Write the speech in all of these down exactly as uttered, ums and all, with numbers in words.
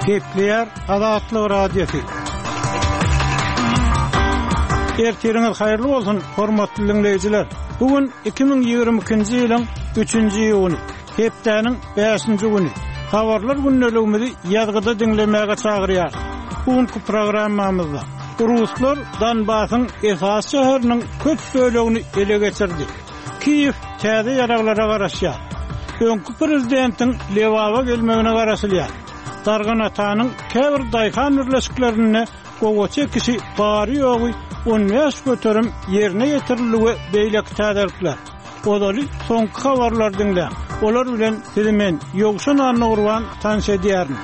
Kepler Azatlyk Radiosu. Ertiriňiz haýyrly bolsun, hormatly dinleýijiler. Bugün iki bin ýygrimi ikinji ýylyň üçünji ýyly, hepdeniň beşinji güni. Habarlar günneligimizi ýazgyda dinlemäge çagyrýar. Bugünkü programmamyzda Ruslar Donbasyň esas şäheriniň köp bölegini ele geçirdi. Kiýew täze ýaraglara garaşýar. Öňkü prezidentiň Lewova gelmegine garaşylýar. Dargan atanyň käbir daýhan birleşiklerini gowa çekişi bary ýogy on beş götürüm ýerine ýetiriligi beýlek täderler. Odaly soňky habarlar dinle. Olar bilen sizi men ýogşan anagurwan tanış edýärin.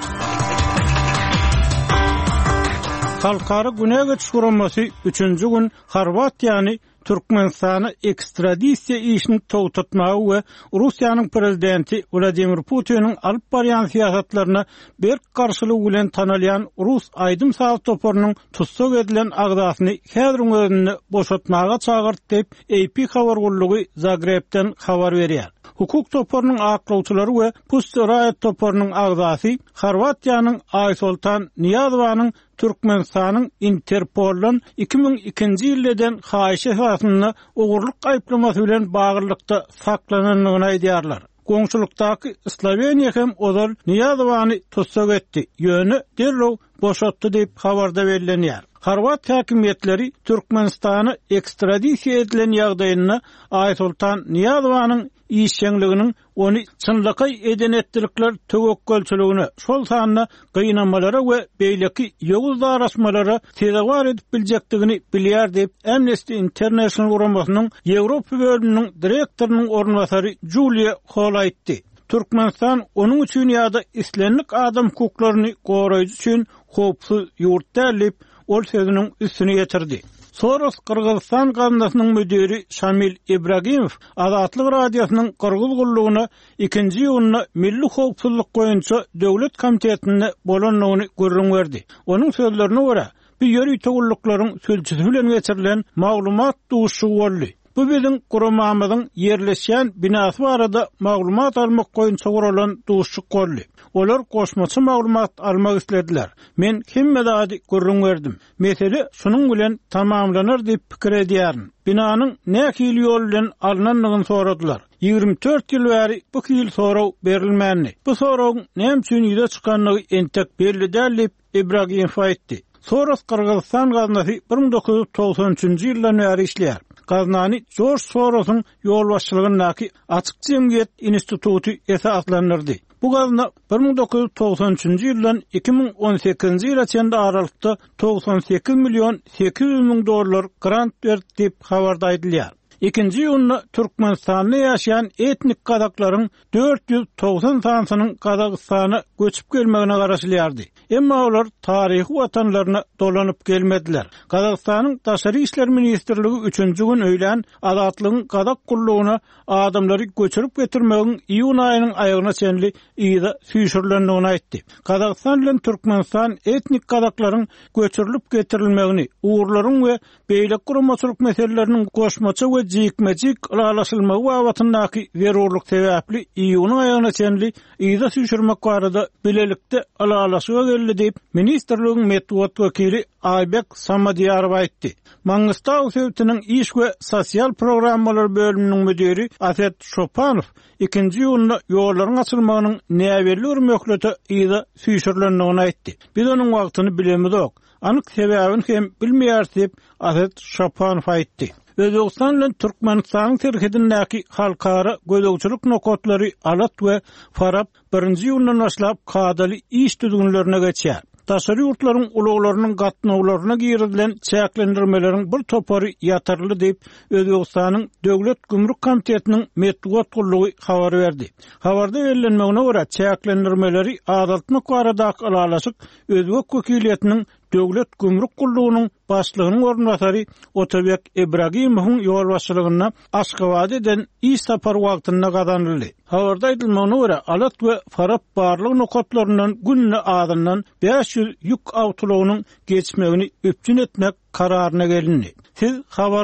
Halkara güne geçiş guramasy üçünji gün Horwatiýany Türkmenistana ekstradisiýa işini toğtatmagy we Russiýanyň prezidenti Vladimir Putiniň alyp barýan siýasatlaryna bir garşylyk bilen tanalýan Rus aýdym saz toporunyň tutsak edilen agdasyny häziriň özünde boşatmaga çagyrdy diýip A P habar gullugy Zagrebden habar berýär. Hukuk toporunyň aklawçylary we Pussy toporunyň agdasy Horwatiýanyň Aýsultan Niýazowanyň Türkmenistanyň Interpol'dan iki bin ikinji ýyldan haýyş esasyna ogurluk aýplamasy bilen bagyrlykda saklananyny aýdýarlar. Goňşulukdaky Sloveniýa hem ozal Niýazowany tutsak etdi. Ýöne derrew boşatdy diýip habarda berilýär. Horwat häkimetleri Türkmenistany ekstradisiýa edilen ýagdaýyna Aýsultan Niýazowanyň işçiliginiň onu çynlyky eden etdirikler tögekkelçiligine, şol sanyna gynamalara we beýleki ýoguz daraşmalara tezawar edip biljekdigini bilýär diýip Amnesty International guramasynyň Ýewropa bölüminiň direktorynyň ornwasary Julia Hall aýtdy. Türkmenistan onun üçin ýa-da islenlik adam hukuklaryny goraýjy üçin hopsuz ýurt dälip ol sözüniň üstüne ýetirdi. Soros Kırgızstan gazynasynyň müdiri Şamil Ibragimov Azatlyk radiosynyň Kırgız gullugyna ikinji ýylyna milli howpsuzlyk goýunça döwlet komitetine bolanlygyny görüň berdi. Onuň sözlerine görä, bu ýeri tögüllüklaryň sülçüsi bilen geçirilen maglumat duşy boldy. Bu biziň guramamyzyň ýerleşýän binasy barada maglumat almak goýunça guralan duşy boldy. Olar goşmaçy maglumat almak istediler. Men hemmedadi görüň berdim. Mesele şunuň bilen tamamlanar diýip pikir edýärin. Binanyň näki ýol bilen alnanlygyny soradylar. ýygrimi dört ýyl bäri bu ýyl soraw berilmänli. Bu sorawyň näme üçin ýüze çykanlygy entek belli däl diýip Ibragimov aýtdy. Soros Kırgızstan gaznasy bir bin dokuz ýüz togson üçinji ýyldan bäri işleýär. Gaznany George Soros'un ýol başçylygyndaky Açyk Jemgyýet instituty esaslandyrdy. Bu gazna bir bin dokuz ýüz togson üçinji ýyldan iki bin on sekizinji ýyla çenli aralykda togson sekiz milyon sekiz ýüz miň dollar grant berdi diýip habarda aýdylýar. İkinji ýylyna Türkmenistanda ýaşaýan etnik gazaklaryň dört ýüz togson sansynyň Gazagystana göçüp gelmegine garaşylýardy. Emma olar taryhy watanlaryna dolanyp gelmediler. Gazagystanyň Daşary işler ministrligi üçünji gün öýlen azatlygyň Gazak gullugyna adamlary göçürüp getirmegiň iýun aýynyň aýagyna çenli ýyda süýşürlendigini aýtdy. Gazagstan bilen Türkmenistan etnik gazaklaryň göçürilip getirilmegini, uğurlaryň we beýlek guramaçylyk meseleleriniň goşmaçy we jikmejik aralaşylmagy wagtyndaky zerurlyk sebäpli iýuny aýagyna çenli ýyda süýşürmek barada bilelikde aralaşyga geldi diýip ministrligiň medeniýet wekili Aybek Samadýarow aýtdy. Mangustaw sewtiniň iş we sosial programmalar bölüminiň müdiri Aset Şopanow ikinji ýylyna ýollaryň açylmagynyň näwelli örmeklete ýyda süýşürlendigini aýtdy. Biz onuň wagtyny bilemizok. Anyk sebäbini hem bilmeýär diýip Aset Şopanow aýtdy. Özbegistan bilen Türkmenistanyň terhidindäki halkara gözegçilik nokatlary Alat we Farab birinji ýyldan başlap kadaly iş düzgünlerine geçýär. Daşary ýurtlaryň uluglarynyň gatnawlaryna girilen çäklendirmeleriň bir topary ýatyrly diýip Özbegistanyň Döwlet Gümrük Komitetiniň medeniýet gullugy habar berdi. Habarda berilmegine görä çäklendirmeleri azaltmak baradaky aralaşyk Özbek wekiliýetiniň Döwlet Gümrük Gullugynyň başlygynyň ornwasary Otobek Ibragimowyň ýol başçylygyna Aşgabat eden iş sapary wagtynda gazanyldy. Habarda aýdylmagyna görä Alat we Farab barlyk nokatlaryndan günne adından beş ýüz ýük awtolagynyň geçmegini öpçün etmek kararyna gelindi. Siz habar